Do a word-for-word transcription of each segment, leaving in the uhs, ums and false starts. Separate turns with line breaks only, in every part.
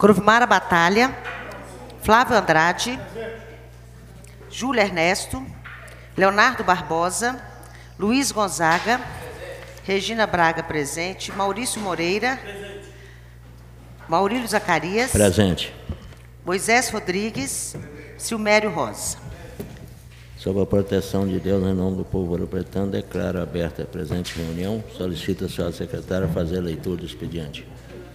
Corvimara Batalha, Flávio Andrade, Júlio Ernesto, Leonardo Barbosa, Luiz Gonzaga, Regina Braga, presente, Maurício Moreira, Maurílio Zacarias,
presente,
Moisés Rodrigues, Silmério Rosa.
Sob a proteção de Deus, em nome do povo ouro-pretano, declaro aberta a presente reunião. Solicito a senhora secretária fazer a leitura do expediente.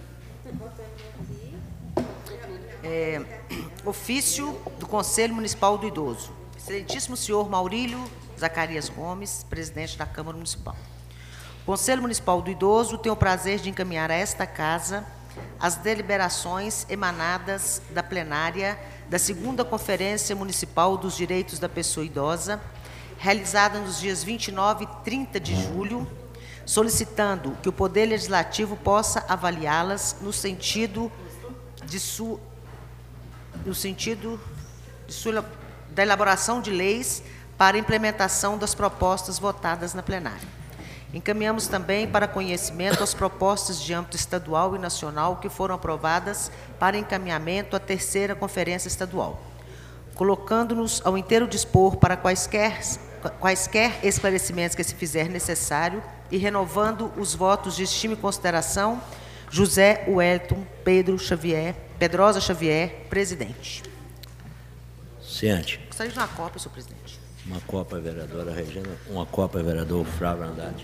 É, ofício do Conselho Municipal do Idoso. Excelentíssimo senhor Maurílio Zacarias Gomes, presidente da Câmara Municipal. O Conselho Municipal do Idoso tem o prazer de encaminhar a esta casa as deliberações emanadas da plenária da segunda Conferência Municipal dos Direitos da Pessoa Idosa, realizada nos dias vinte e nove e trinta de julho, solicitando que o Poder Legislativo possa avaliá-las no sentido de su, no sentido de sua, da elaboração de leis para a implementação das propostas votadas na plenária. Encaminhamos também para conhecimento as propostas de âmbito estadual e nacional que foram aprovadas para encaminhamento à terceira Conferência Estadual, colocando-nos ao inteiro dispor para quaisquer, quaisquer esclarecimentos que se fizer necessário e renovando os votos de estima e consideração, José Wellington Pedro Xavier, Pedrosa Xavier, presidente.
Ciente.
Gostaria de uma cópia, senhor presidente.
Uma cópia, vereadora Regina. Uma cópia, vereador Flávio Andrade.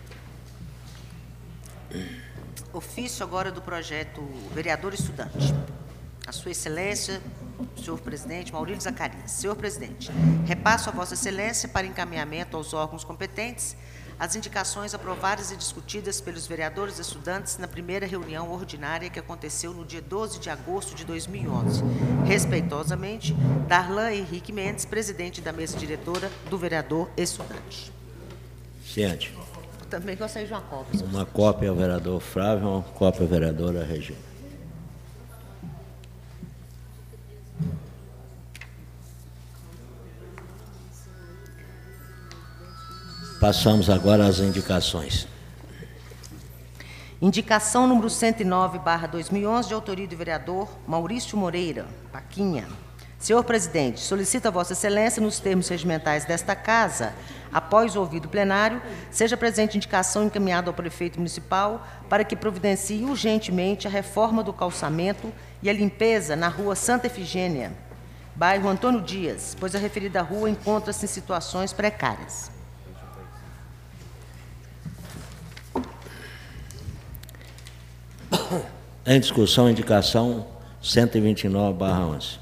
Ofício agora do projeto Vereador Estudante. A sua excelência, senhor presidente Maurílio Zacarias. Senhor presidente, repasso a vossa excelência para encaminhamento aos órgãos competentes as indicações aprovadas e discutidas pelos vereadores estudantes na primeira reunião ordinária que aconteceu no dia doze de agosto de dois mil e onze. Respeitosamente, Darlan Henrique Mendes, presidente da mesa diretora do vereador estudante.
Ciente.
Também gostaria de uma cópia.
Uma cópia ao vereador Flávio, uma cópia à vereadora Regina. Passamos agora às indicações.
Indicação número cento e nove, barra dois mil e onze, de autoria do vereador Maurício Moreira, Paquinha. Senhor presidente, solicito a vossa excelência, nos termos regimentais desta casa, após o ouvido plenário, seja presente indicação encaminhada ao prefeito municipal para que providencie urgentemente a reforma do calçamento e a limpeza na rua Santa Efigênia, bairro Antônio Dias, pois a referida rua encontra-se em situações precárias.
Em discussão, indicação cento e vinte e nove, barra onze.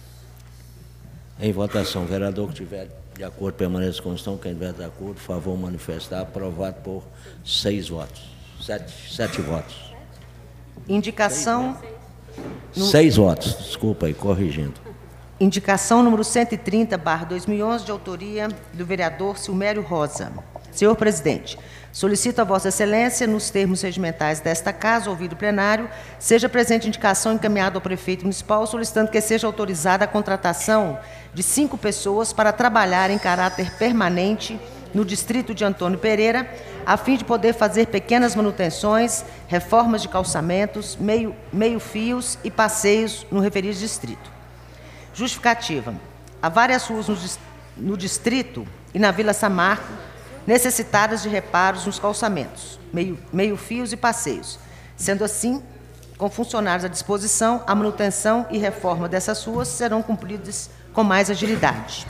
Em votação, vereador que estiver de acordo, permaneça com questão. Quem estiver de acordo, por favor, manifestar. Aprovado por seis votos. Sete, sete votos.
Indicação...
Seis, seis votos, desculpa aí, corrigindo.
Indicação número cento e trinta, barra dois mil e onze, de autoria do vereador Silmério Rosa. Senhor presidente, solicito a vossa excelência, nos termos regimentais desta casa, ouvido plenário, seja presente indicação encaminhada ao prefeito municipal, solicitando que seja autorizada a contratação de cinco pessoas para trabalhar em caráter permanente no distrito de Antônio Pereira, a fim de poder fazer pequenas manutenções, reformas de calçamentos, meio, meio-fios e passeios no referido distrito. Justificativa. Há várias ruas no, no distrito e na Vila Samarco necessitadas de reparos nos calçamentos, meio, meio-fios e passeios. Sendo assim, com funcionários à disposição, a manutenção e reforma dessas ruas serão cumpridas com mais agilidade.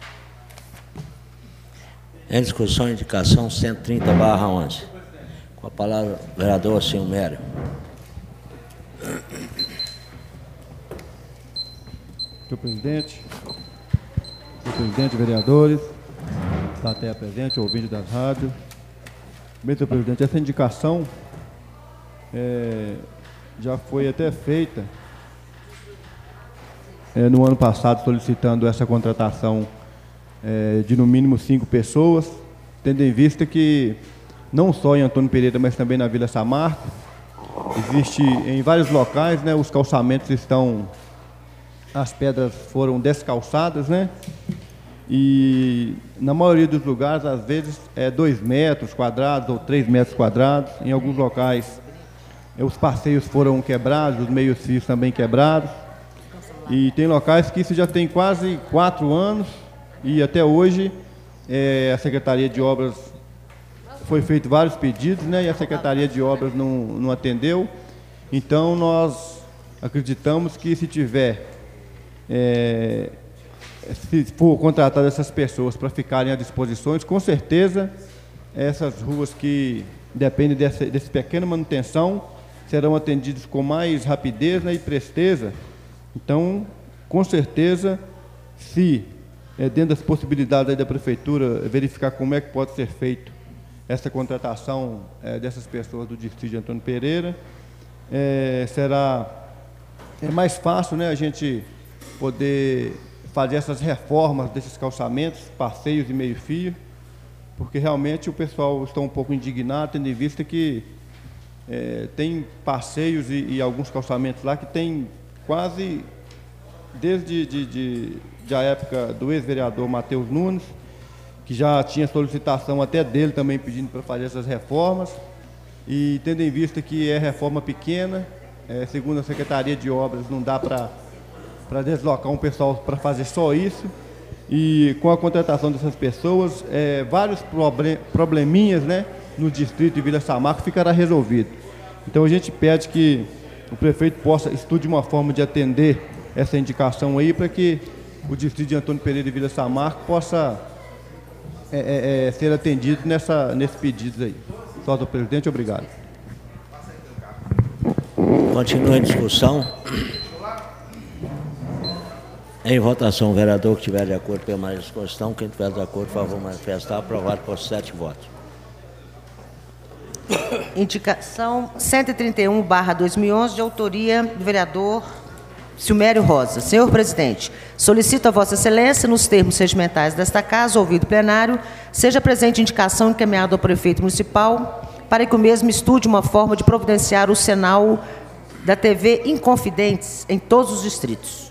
Em discussão, indicação cento e trinta, barra onze. Com a palavra, vereador Silmério.
Senhor presidente, senhor presidente, vereadores, plateia presente, ouvinte das rádios. Bem, senhor presidente, essa indicação é, já foi até feita é, no ano passado, solicitando essa contratação é, de no mínimo cinco pessoas, tendo em vista que não só em Antônio Pereira, mas também na Vila Samarco, existe em vários locais, né, os calçamentos estão, as pedras foram descalçadas, né? E na maioria dos lugares, às vezes, é dois metros quadrados ou três metros quadrados. Em alguns locais, os passeios foram quebrados, os meios-fios também quebrados. E tem locais que isso já tem quase quatro anos e até hoje é, a Secretaria de Obras foi feito vários pedidos, né, e a Secretaria de Obras não, não atendeu. Então nós acreditamos que se tiver, é, se for contratar essas pessoas para ficarem à disposição, com certeza essas ruas que dependem dessa, dessa pequena manutenção serão atendidas com mais rapidez, né, e presteza. Então, com certeza, se é, dentro das possibilidades aí da Prefeitura verificar como é que pode ser feito essa contratação é, dessas pessoas do distrito de Antônio Pereira, é, será é mais fácil, né, a gente poder fazer essas reformas desses calçamentos, passeios e meio-fio, porque realmente o pessoal está um pouco indignado, tendo em vista que é, tem passeios e, e alguns calçamentos lá que tem quase desde de, de, de a época do ex-vereador Matheus Nunes, que já tinha solicitação até dele também pedindo para fazer essas reformas, e tendo em vista que é reforma pequena, é, segundo a Secretaria de Obras, não dá para para deslocar um pessoal para fazer só isso, e com a contratação dessas pessoas, é, vários problem, probleminhas, né, no distrito de Vila Samarco ficará resolvido. Então a gente pede que o prefeito possa estude uma forma de atender essa indicação aí, para que o distrito de Antônio Pereira e Vila Samarco possa é, é, é, ser atendido nessa, nesses pedidos aí. Só do presidente, obrigado.
Continua a discussão. Em votação, o vereador que estiver de acordo permaneça com a questão. Quem estiver de acordo, por favor, manifestar. Aprovado por sete votos.
Indicação cento e trinta e um barra dois mil e onze, de autoria do vereador Silmério Rosa. Senhor presidente, solicito a Vossa Excelência, nos termos regimentais desta Casa, ouvido o plenário, seja presente indicação encaminhada ao prefeito municipal para que o mesmo estude uma forma de providenciar o sinal da T V Inconfidentes em todos os distritos.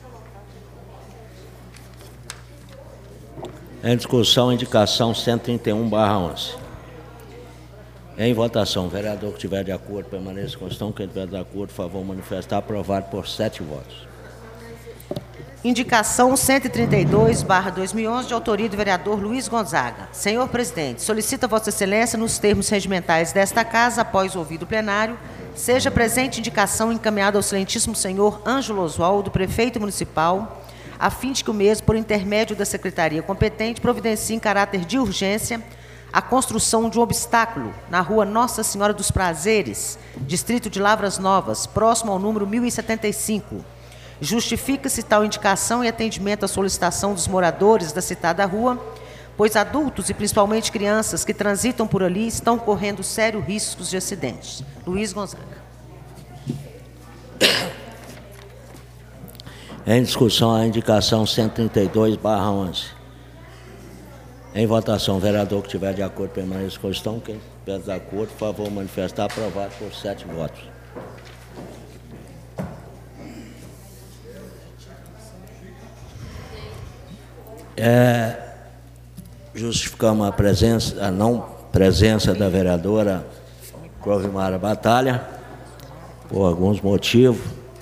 Em discussão, indicação cento e trinta e um barra onze. Em votação, o vereador que estiver de acordo permaneça com a questão. Quem estiver de acordo, por favor, manifestar. Aprovado por sete votos.
Indicação cento e trinta e dois barra dois mil e onze, de autoria do vereador Luiz Gonzaga. Senhor presidente, solicito a Vossa Excelência, nos termos regimentais desta Casa, após ouvido o plenário, seja presente indicação encaminhada ao excelentíssimo senhor Ângelo Oswaldo, prefeito municipal, a fim de que o mesmo, por intermédio da secretaria competente, providencie em caráter de urgência a construção de um obstáculo na rua Nossa Senhora dos Prazeres, distrito de Lavras Novas, próximo ao número mil e setenta e cinco. Justifica-se tal indicação e atendimento à solicitação dos moradores da citada rua, pois adultos e principalmente crianças que transitam por ali estão correndo sérios riscos de acidentes. Luiz Gonzaga.
Em discussão, a indicação cento e trinta e dois barra onze. Em votação, o vereador que estiver de acordo permaneça com a questão. Quem estiver de acordo, por favor, manifestar. Aprovado por sete votos. É, justificamos a presença, a não presença da vereadora Crovimara Batalha, por alguns motivos,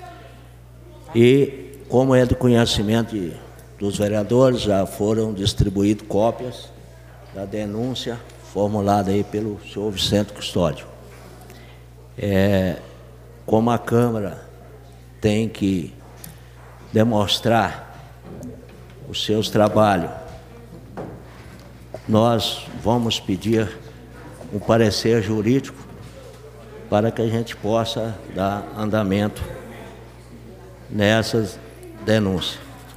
e como é do conhecimento de, dos vereadores, já foram distribuídas cópias da denúncia formulada aí pelo senhor Vicente Custódio. É, como a Câmara tem que demonstrar os seus trabalhos, nós vamos pedir um parecer jurídico para que a gente possa dar andamento nessas denúncias.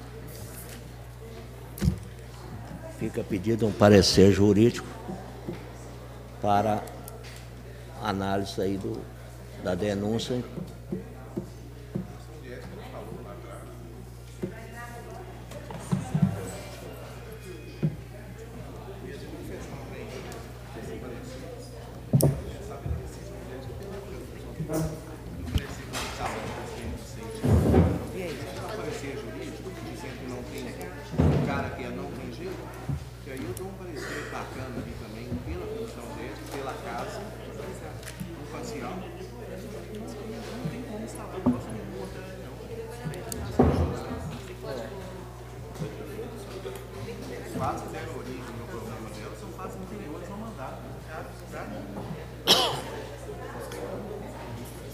Fica pedido um parecer jurídico para análise aí do, da denúncia.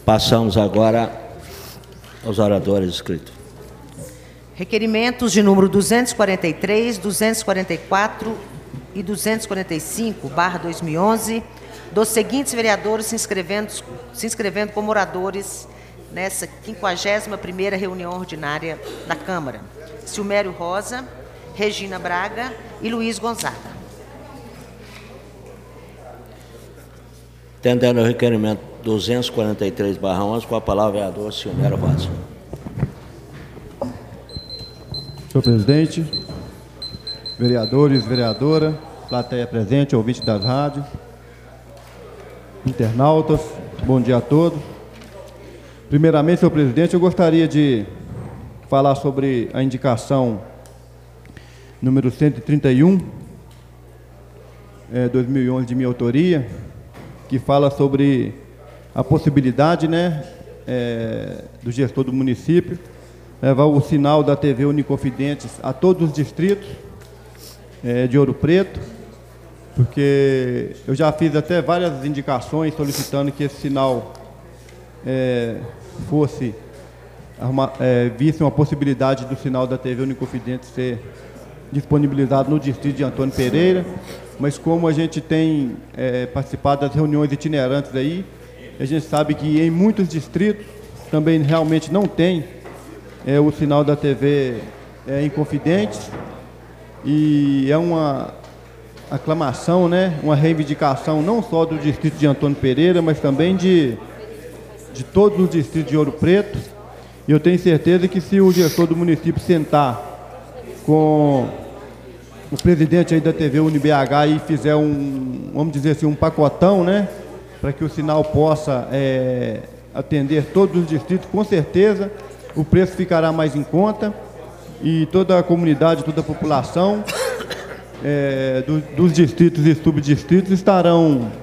Passamos agora aos oradores inscritos.
Requerimentos de número duzentos e quarenta e três, duzentos e quarenta e quatro e duzentos e quarenta e cinco, barra dois mil e onze, dos seguintes vereadores se inscrevendo, se inscrevendo como oradores nessa quinquagésima primeira reunião ordinária da Câmara: Silmério Rosa, Regina Braga e Luiz Gonzaga.
Entendendo o requerimento duzentos e quarenta e três barra onze, com a palavra o vereador Silmério Rosa.
Senhor presidente, vereadores, vereadora, plateia presente, ouvinte das rádios, internautas, bom dia a todos. Primeiramente, senhor presidente, eu gostaria de falar sobre a indicação número cento e trinta e um, é, dois mil e onze, de minha autoria, que fala sobre a possibilidade, né, é, do gestor do município levar o sinal da T V Uniconfidentes a todos os distritos é, de Ouro Preto, porque eu já fiz até várias indicações solicitando que esse sinal é, fosse, uma, é, visse uma possibilidade do sinal da T V Uniconfidentes ser disponibilizado no distrito de Antônio Pereira, mas como a gente tem é, participado das reuniões itinerantes aí, a gente sabe que em muitos distritos também realmente não tem é, o sinal da T V é, Inconfidentes, e é uma aclamação, né, uma reivindicação não só do distrito de Antônio Pereira, mas também de, de todos os distritos de Ouro Preto. E eu tenho certeza que se o gestor do município sentar com o presidente aí da T V UniBH e fizer um, vamos dizer assim, um pacotão, né, para que o sinal possa é, atender todos os distritos, com certeza o preço ficará mais em conta e toda a comunidade, toda a população é, do, dos distritos e subdistritos estarão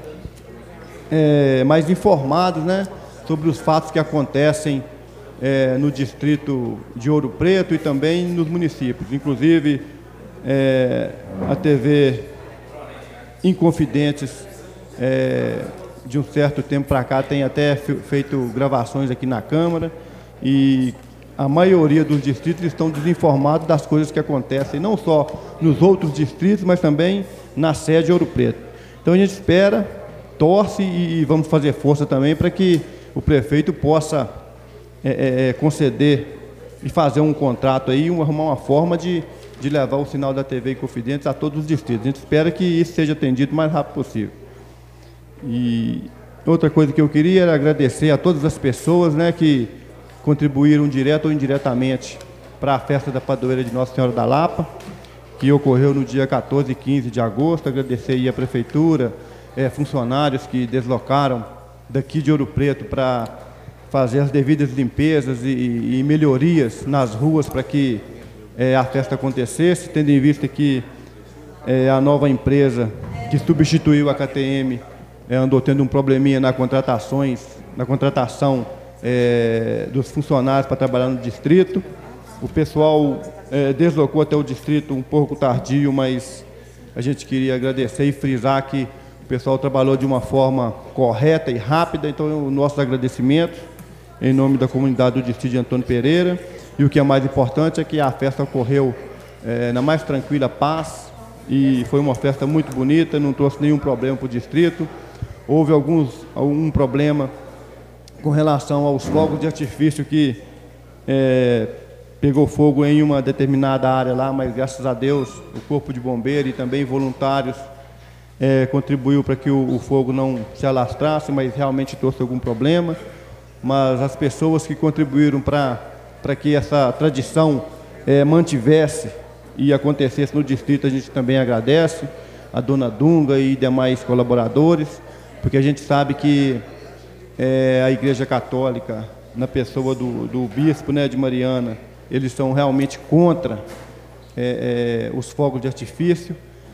é, mais informados, né, sobre os fatos que acontecem é, no distrito de Ouro Preto e também nos municípios. Inclusive, é, a T V Inconfidentes, é, de um certo tempo para cá, tem até feito gravações aqui na Câmara, e a maioria dos distritos estão desinformados das coisas que acontecem, não só nos outros distritos, mas também na sede de Ouro Preto. Então a gente espera, torce e, e vamos fazer força também para que o prefeito possa é, é, conceder e fazer um contrato aí, um, arrumar uma forma de, de levar o sinal da T V Inconfidentes a todos os distritos. A gente espera que isso seja atendido o mais rápido possível. E outra coisa que eu queria era agradecer a todas as pessoas, né, que contribuíram direto ou indiretamente para a festa da padroeira de Nossa Senhora da Lapa, que ocorreu no dia quatorze e quinze de agosto. Agradecer aí a prefeitura, é, funcionários que deslocaram daqui de Ouro Preto para fazer as devidas limpezas e, e melhorias nas ruas para que é, a festa acontecesse, tendo em vista que é, a nova empresa que substituiu a K T M é, andou tendo um probleminha na contratações, na contratação É, dos funcionários para trabalhar no distrito. O pessoal é, deslocou até o distrito um pouco tardio, mas a gente queria agradecer e frisar que o pessoal trabalhou de uma forma correta e rápida. Então, o nosso agradecimento em nome da comunidade do distrito de Antônio Pereira. E o que é mais importante é que a festa ocorreu é, na mais tranquila paz, e foi uma festa muito bonita, não trouxe nenhum problema para o distrito. Houve alguns, algum problema com relação aos fogos de artifício que é, pegou fogo em uma determinada área lá, mas graças a Deus o Corpo de Bombeiro e também voluntários é, contribuiu para que o, o fogo não se alastrasse, mas realmente trouxe algum problema. Mas as pessoas que contribuíram para para que essa tradição é, mantivesse e acontecesse no distrito, a gente também agradece a dona Dunga e demais colaboradores, porque a gente sabe que É, a Igreja Católica, na pessoa do, do bispo, né, de Mariana, eles são realmente contra é, é, os fogos de artifício.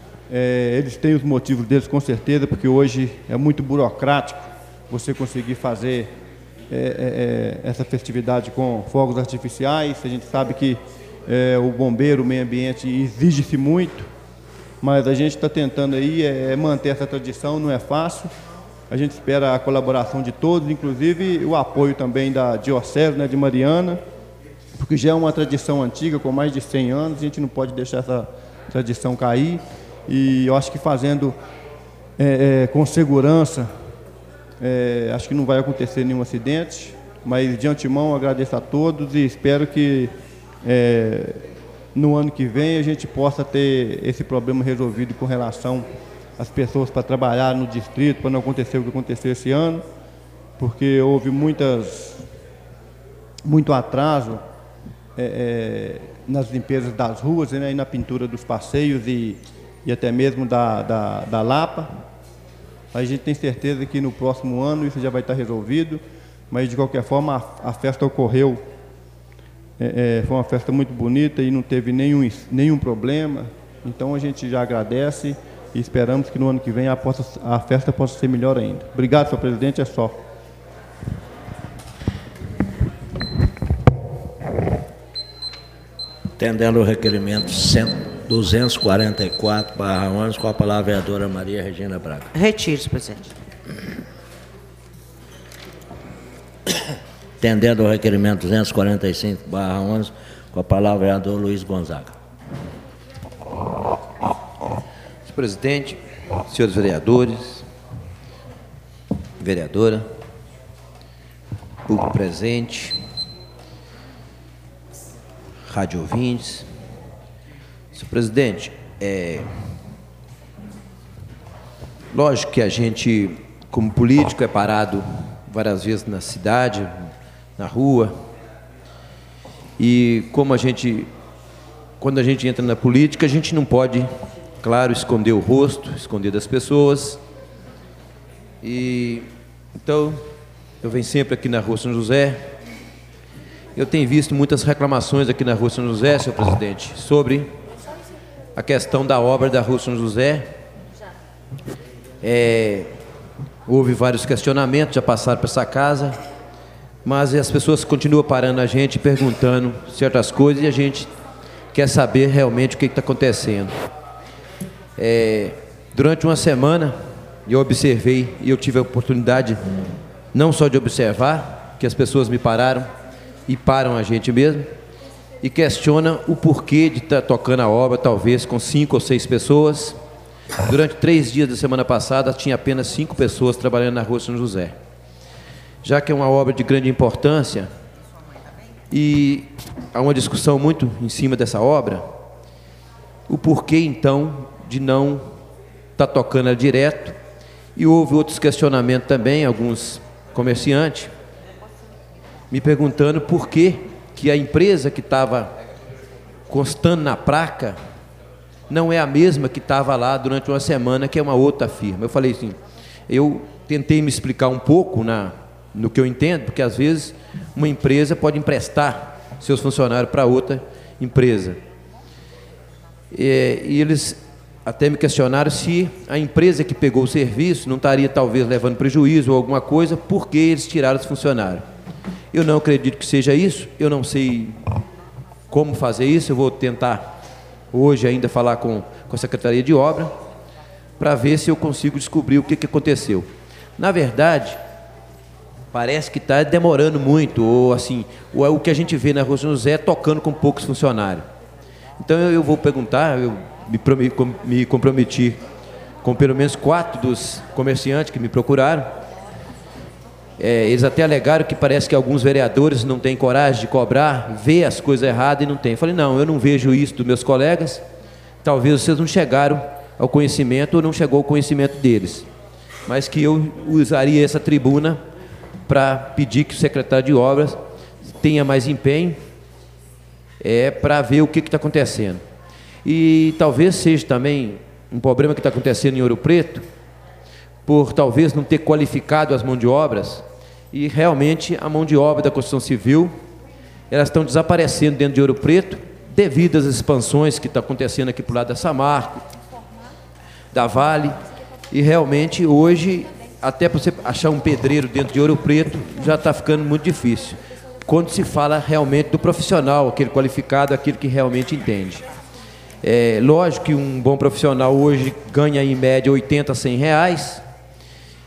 É, eles têm os motivos deles, com certeza, porque hoje é muito burocrático você conseguir fazer é, é, essa festividade com fogos artificiais. A gente sabe que é, o bombeiro, o meio ambiente, exige-se muito, mas a gente está tentando aí é, manter essa tradição, não é fácil. A gente espera a colaboração de todos, inclusive o apoio também da Diocese, né, de Mariana, porque já é uma tradição antiga, com mais de cem anos, a gente não pode deixar essa tradição cair. E eu acho que fazendo é, é, com segurança, é, acho que não vai acontecer nenhum acidente, mas de antemão agradeço a todos e espero que é, no ano que vem a gente possa ter esse problema resolvido com relação às pessoas para trabalhar no distrito, para não acontecer o que aconteceu esse ano, porque houve muitas, muito atraso é, é, nas limpezas das ruas, né, e na pintura dos passeios e, e até mesmo da, da, da Lapa. A gente tem certeza que no próximo ano isso já vai estar resolvido, mas de qualquer forma a, a festa ocorreu, é, é, foi uma festa muito bonita e não teve nenhum, nenhum problema, então a gente já agradece e esperamos que no ano que vem a, possa, a festa possa ser melhor ainda. Obrigado, senhor presidente, é só.
Atendendo o requerimento duzentos e quarenta e quatro barra onze, com a palavra a vereadora Maria Regina Braga.
Retire-se, presidente.
Atendendo o requerimento duzentos e quarenta e cinco barra onze, com a palavra o vereador Luiz Gonzaga.
Senhor presidente, senhores vereadores, vereadora, público presente, rádio ouvintes. Senhor presidente, é lógico que a gente, como político, é parado várias vezes na cidade, na rua, e como a gente, quando a gente entra na política, a gente não pode, claro, esconder o rosto, esconder das pessoas, e então eu venho sempre aqui na Rua São José. Eu tenho visto muitas reclamações aqui na Rua São José, senhor presidente, sobre a questão da obra da Rua São José. É, houve vários questionamentos, já passaram para essa casa, mas as pessoas continuam parando a gente, perguntando certas coisas, e a gente quer saber realmente o que está acontecendo. É, durante uma semana, eu observei, e eu tive a oportunidade não só de observar, que as pessoas me pararam, e param a gente mesmo, e questionam o porquê de estar tocando a obra, talvez com cinco ou seis pessoas. Durante três dias da semana passada, tinha apenas cinco pessoas trabalhando na Rua São José. Já que é uma obra de grande importância, e há uma discussão muito em cima dessa obra, o porquê, então, de não estar tocando ela direto, e houve outros questionamentos também, alguns comerciantes, me perguntando por que que a empresa que estava constando na placa não é a mesma que estava lá durante uma semana, que é uma outra firma. Eu falei assim, eu tentei me explicar um pouco na, no que eu entendo, porque às vezes uma empresa pode emprestar seus funcionários para outra empresa. E, e eles até me questionaram se a empresa que pegou o serviço não estaria talvez levando prejuízo ou alguma coisa, porque eles tiraram os funcionários. Eu não acredito que seja isso, eu não sei como fazer isso, eu vou tentar hoje ainda falar com, com a Secretaria de Obra, para ver se eu consigo descobrir o que, que aconteceu. Na verdade, parece que está demorando muito, ou assim, o, o que a gente vê na Rua São José tocando com poucos funcionários. Então eu, eu vou perguntar, eu me, me comprometi com pelo menos quatro dos comerciantes que me procuraram. É, eles até alegaram que parece que alguns vereadores não têm coragem de cobrar, ver as coisas erradas e não tem. Eu falei, não, eu não vejo isso dos meus colegas, talvez vocês não chegaram ao conhecimento ou não chegou ao conhecimento deles, mas que eu usaria essa tribuna para pedir que o secretário de Obras tenha mais empenho, é, para ver o que está acontecendo. E talvez seja também um problema que está acontecendo em Ouro Preto, por talvez não ter qualificado as mãos de obras, e realmente a mão de obra da construção civil, elas estão desaparecendo dentro de Ouro Preto, devido às expansões que estão acontecendo aqui para o lado da Samarco, da Vale, e realmente hoje, até para você achar um pedreiro dentro de Ouro Preto, já está ficando muito difícil, quando se fala realmente do profissional, aquele qualificado, aquele que realmente entende. É lógico que um bom profissional hoje ganha em média oitenta, cem reais,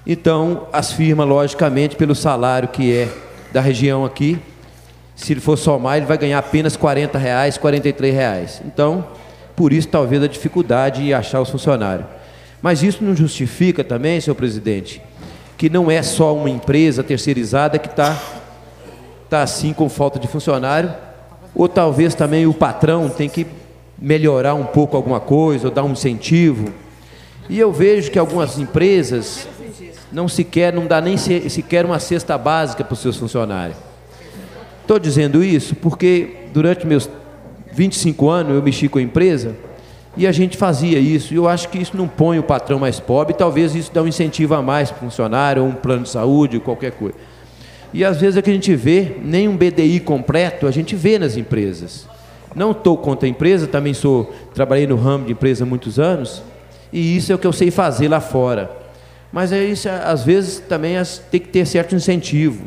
Então, as firmas, logicamente, pelo salário que é da região aqui, se ele for somar, ele vai ganhar apenas quarenta reais, quarenta e três reais. Então, por isso, talvez, a dificuldade em achar os funcionários. Mas isso não justifica também, senhor presidente, que não é só uma empresa terceirizada que está tá assim com falta de funcionário, ou talvez também o patrão tem que melhorar um pouco alguma coisa, ou dar um incentivo. E eu vejo que algumas empresas não sequer, não dá nem sequer uma cesta básica para os seus funcionários. Estou dizendo isso porque durante meus vinte e cinco anos eu mexi com a empresa e a gente fazia isso, e eu acho que isso não põe o patrão mais pobre, e talvez isso dá um incentivo a mais para o funcionário, ou um plano de saúde, ou qualquer coisa. E às vezes é que a gente vê, nem um B D I completo a gente vê nas empresas. Não estou contra a empresa, também sou, trabalhei no ramo de empresa há muitos anos, e isso é o que eu sei fazer lá fora. Mas é isso, às vezes também tem que ter certo incentivo.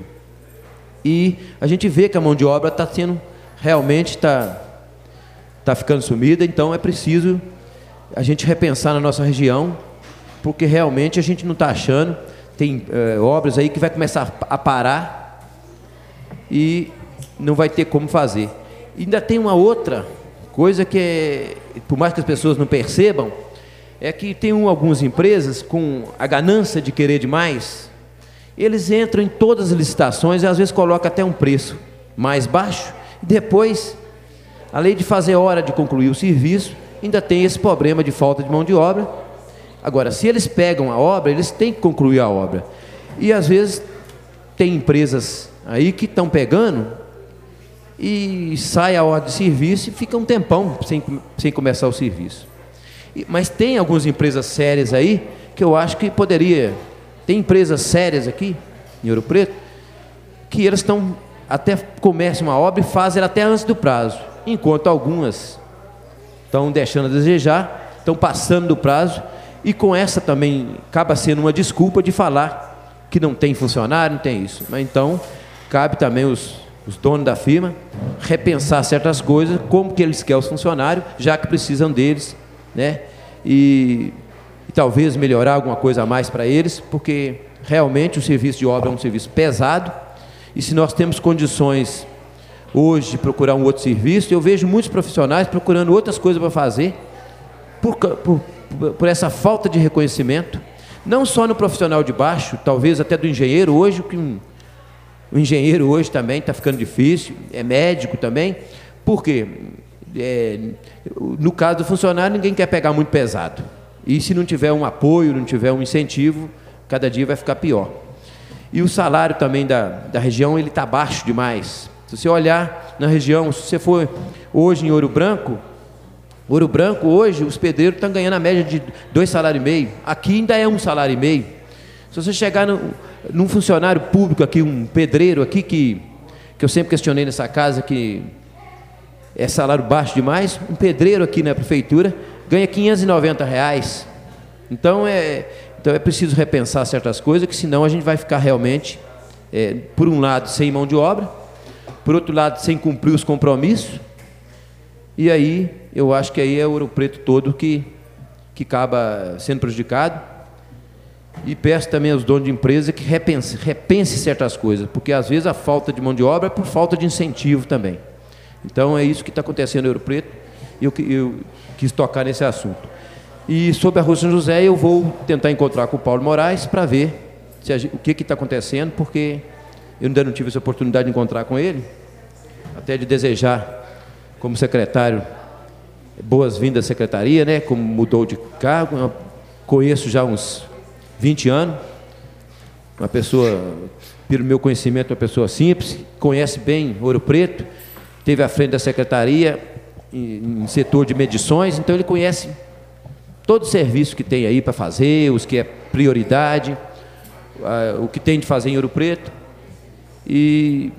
E a gente vê que a mão de obra está sendo, realmente está tá ficando sumida, então é preciso a gente repensar na nossa região, porque realmente a gente não está achando, tem é, obras aí que vai começar a parar e não vai ter como fazer. E ainda tem uma outra coisa que, é, por mais que as pessoas não percebam, é que tem um, algumas empresas com a ganância de querer demais, eles entram em todas as licitações e às vezes colocam até um preço mais baixo, e depois, além de fazer hora de concluir o serviço, ainda tem esse problema de falta de mão de obra. Agora, se eles pegam a obra, eles têm que concluir a obra. E às vezes tem empresas aí que estão pegando e sai a ordem de serviço e fica um tempão sem, sem começar o serviço. E, mas tem algumas empresas sérias aí que eu acho que poderia... Tem empresas sérias aqui, em Ouro Preto, que eles estão, até começam uma obra e fazem ela até antes do prazo, enquanto algumas estão deixando a desejar, estão passando do prazo, e com essa também acaba sendo uma desculpa de falar que não tem funcionário, não tem isso. Mas então, cabe também os, os donos da firma repensar certas coisas, como que eles querem os funcionários, já que precisam deles, né? E... e talvez melhorar alguma coisa a mais para eles, porque realmente o serviço de obra é um serviço pesado, e se nós temos condições hoje de procurar um outro serviço, eu vejo muitos profissionais procurando outras coisas para fazer, por, por, por essa falta de reconhecimento, não só no profissional de baixo, talvez até do engenheiro hoje, que um, o engenheiro hoje também está ficando difícil, é médico também, porque é, no caso do funcionário ninguém quer pegar muito pesado. E se não tiver um apoio, não tiver um incentivo, cada dia vai ficar pior. E o salário também da, da região, ele está baixo demais. Se você olhar na região, se você for hoje em Ouro Branco, Ouro Branco hoje, os pedreiros estão ganhando a média de dois salários e meio. Aqui ainda é um salário e meio. Se você chegar no, num funcionário público aqui, um pedreiro aqui, que, que eu sempre questionei nessa casa, que é salário baixo demais, um pedreiro aqui na prefeitura ganha quinhentos e noventa reais. Então é, então é preciso repensar certas coisas, que senão a gente vai ficar realmente, é, por um lado, sem mão de obra, por outro lado, sem cumprir os compromissos, e aí eu acho que aí é o Ouro Preto todo que, que acaba sendo prejudicado. E peço também aos donos de empresa que repense, repense certas coisas, porque às vezes a falta de mão de obra é por falta de incentivo também. Então é isso que está acontecendo no Ouro Preto, e eu, eu quis tocar nesse assunto. E sobre a Rua São José, eu vou tentar encontrar com o Paulo Moraes para ver se a, o que está acontecendo, porque eu ainda não tive essa oportunidade de encontrar com ele, até de desejar, como secretário, boas-vindas à secretaria, né? Como mudou de cargo, eu conheço já uns vinte anos, uma pessoa, pelo meu conhecimento, uma pessoa simples, conhece bem Ouro Preto, teve à frente da secretaria em, em setor de medições, então ele conhece todo o serviço que tem aí para fazer, os que é prioridade, uh, o que tem de fazer em Ouro Preto, e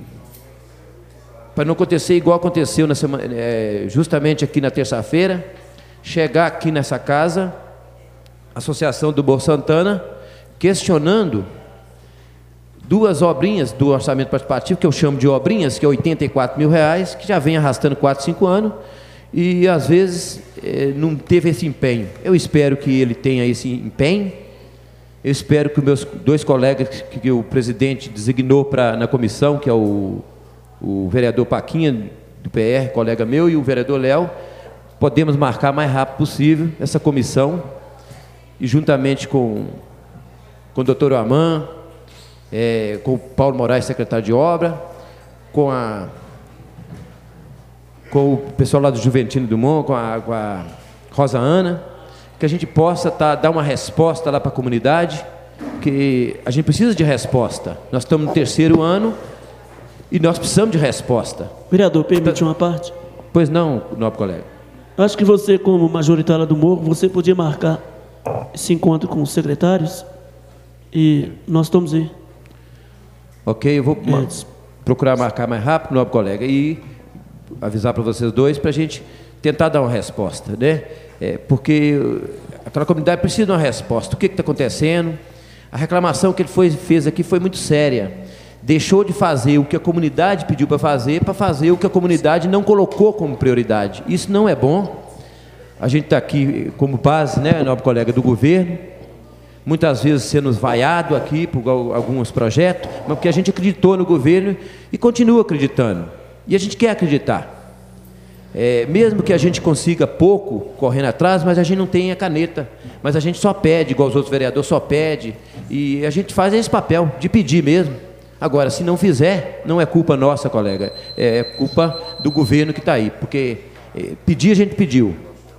para não acontecer igual aconteceu na semana, é, justamente aqui na terça-feira, chegar aqui nessa casa, Associação do Morro Santana, questionando duas obrinhas do orçamento participativo, que eu chamo de obrinhas, que é oitenta e quatro mil reais, que já vem arrastando quatro, cinco anos, e às vezes é, não teve esse empenho. Eu espero que ele tenha esse empenho Eu espero que os meus dois colegas que, que o presidente designou pra, na comissão, que é o, o vereador Paquinha, do P R, colega meu, e o vereador Léo, podemos marcar o mais rápido possível essa comissão, e juntamente com, com o doutor Aman, é, com o Paulo Moraes, secretário de obra, com, a, com o pessoal lá do Juventino Dumont, com a, com a Rosa Ana, que a gente possa tá, dar uma resposta lá para a comunidade, que a gente precisa de resposta. Nós estamos no terceiro ano e nós precisamos de resposta.
Vereador, permite uma parte?
Pois não, nobre colega.
Acho que você, como majoritária do Morro, você podia marcar esse encontro com os secretários e nós estamos aí.
Ok, eu vou é. procurar marcar mais rápido, nobre colega, e avisar para vocês dois para a gente tentar dar uma resposta, né? É, porque aquela comunidade precisa de uma resposta. O que está acontecendo? A reclamação que ele foi, fez aqui foi muito séria. Deixou de fazer o que a comunidade pediu para fazer, para fazer o que a comunidade não colocou como prioridade. Isso não é bom. A gente está aqui como base, né, nobre colega, do governo, muitas vezes sendo vaiado aqui por alguns projetos, mas porque a gente acreditou no governo e continua acreditando. E a gente quer acreditar. É, mesmo que a gente consiga pouco correndo atrás, mas a gente não tem a caneta, mas a gente só pede, igual os outros vereadores só pede, e a gente faz esse papel de pedir mesmo. Agora, se não fizer, não é culpa nossa, colega, é culpa do governo que está aí, porque é, pedir a gente pediu,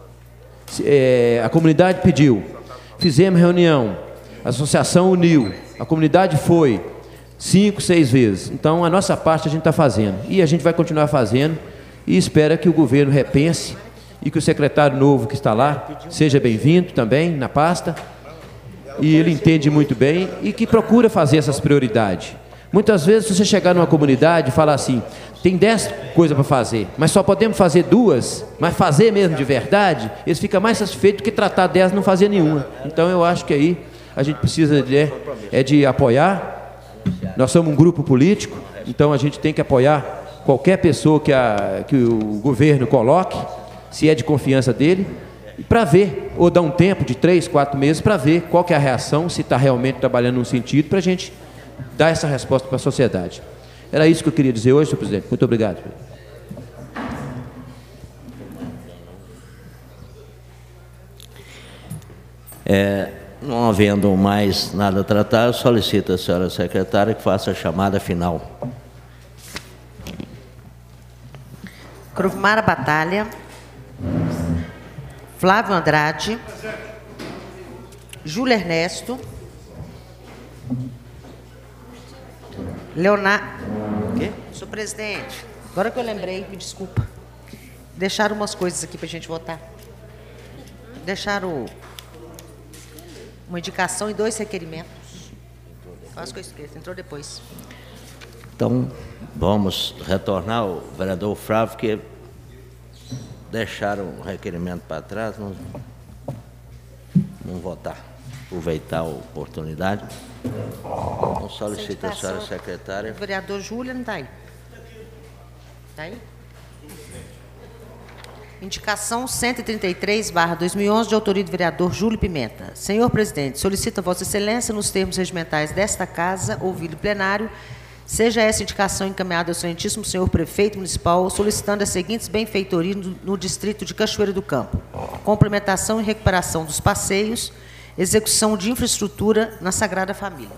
é, a comunidade pediu, fizemos reunião, a associação uniu, a comunidade foi cinco, seis vezes, então a nossa parte a gente está fazendo, e a gente vai continuar fazendo, e espera que o governo repense e que o secretário novo que está lá seja bem-vindo também na pasta, e ele entende muito bem e que procura fazer essas prioridades. Muitas vezes, se você chegar numa comunidade e falar assim, tem dez coisas para fazer, mas só podemos fazer duas, mas fazer mesmo de verdade, eles ficam mais satisfeitos do que tratar dez e não fazer nenhuma. Então, eu acho que aí a gente precisa de, é de apoiar. Nós somos um grupo político, então a gente tem que apoiar qualquer pessoa que, a, que o governo coloque, se é de confiança dele, para ver, ou dar um tempo de três, quatro meses, para ver qual que é a reação, se está realmente trabalhando num sentido, para a gente dar essa resposta para a sociedade. Era isso que eu queria dizer hoje, senhor presidente. Muito obrigado.
É, não havendo mais nada a tratar, eu solicito à senhora secretária que faça a chamada final.
Cruvmara Batalha, Flávio Andrade, Júlio Ernesto, Leonardo... Quê? Senhor presidente, agora que eu lembrei, me desculpa. Deixaram umas coisas aqui para a gente votar. Deixaram uma indicação e dois requerimentos. Quase que eu esqueço, entrou depois.
Então, vamos retornar ao vereador Flávio, que deixaram o requerimento para trás, não, não votar, aproveitar a oportunidade. Então, solicito a senhora secretária.
O vereador Júlio não está aí. Está aí? Indicação cento e trinta e três barra dois mil e onze, de autoria do vereador Júlio Pimenta. Senhor presidente, solicito a Vossa Excelência, nos termos regimentais desta Casa, ouvido o plenário, seja essa indicação encaminhada ao excelentíssimo senhor prefeito municipal, solicitando as seguintes benfeitorias no, no distrito de Cachoeira do Campo: complementação e recuperação dos passeios, execução de infraestrutura na Sagrada Família.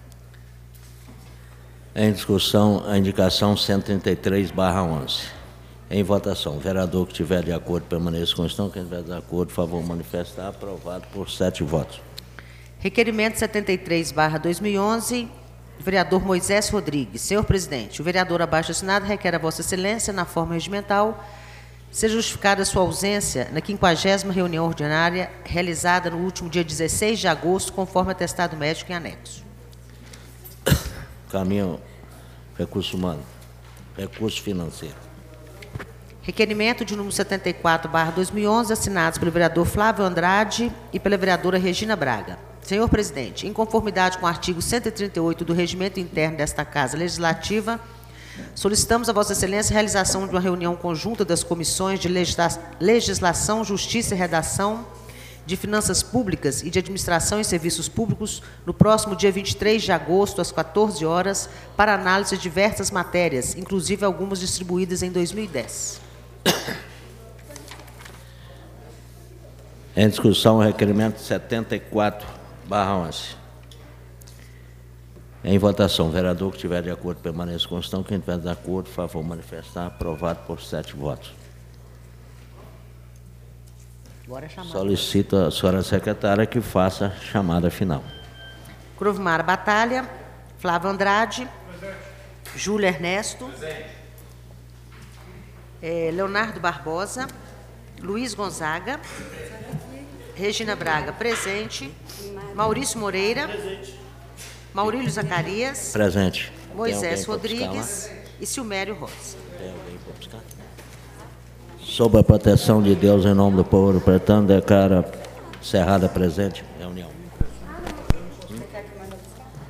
Em discussão, a indicação cento e trinta e três barra onze. Em votação, o vereador que estiver de acordo permaneça com a questão, quem estiver de acordo, por favor, manifestar. Aprovado por sete votos.
Requerimento setenta e três barra dois mil e onze, vereador Moisés Rodrigues. Senhor presidente, o vereador abaixo assinado requer a Vossa Excelência, na forma regimental, seja justificada sua ausência na quinquagésima reunião ordinária realizada no último dia dezesseis de agosto, conforme atestado médico em anexo.
Caminho recurso humano, recurso financeiro.
Requerimento de número setenta e quatro barra dois mil e onze, assinados pelo vereador Flávio Andrade e pela vereadora Regina Braga. Senhor presidente, em conformidade com o artigo cento e trinta e oito do Regimento Interno desta Casa Legislativa, solicitamos a Vossa Excelência a realização de uma reunião conjunta das comissões de Legisla- Legislação, Justiça e Redação de Finanças Públicas e de Administração e Serviços Públicos no próximo dia vinte e três de agosto, às quatorze horas, para análise de diversas matérias, inclusive algumas distribuídas em dois mil e dez.
Em discussão, o requerimento setenta e quatro barra onze. Em votação, o vereador que estiver de acordo permaneça com constão. Quem estiver de acordo, por favor, manifestar. Aprovado por sete votos.
Agora é chamada.
Solicito a senhora secretária que faça a chamada final.
Crovimar Batalha, Flávio Andrade, Júlio Ernesto, eh, Leonardo Barbosa, Luiz Gonzaga, Regina Braga, presente, Maurício Moreira, Maurílio Zacarias,
Presente.
Moisés Rodrigues e Silmério Rosa.
Tem alguém para buscar? Sob a proteção de Deus, em nome do povo pretendo, declara cerrada presente reunião.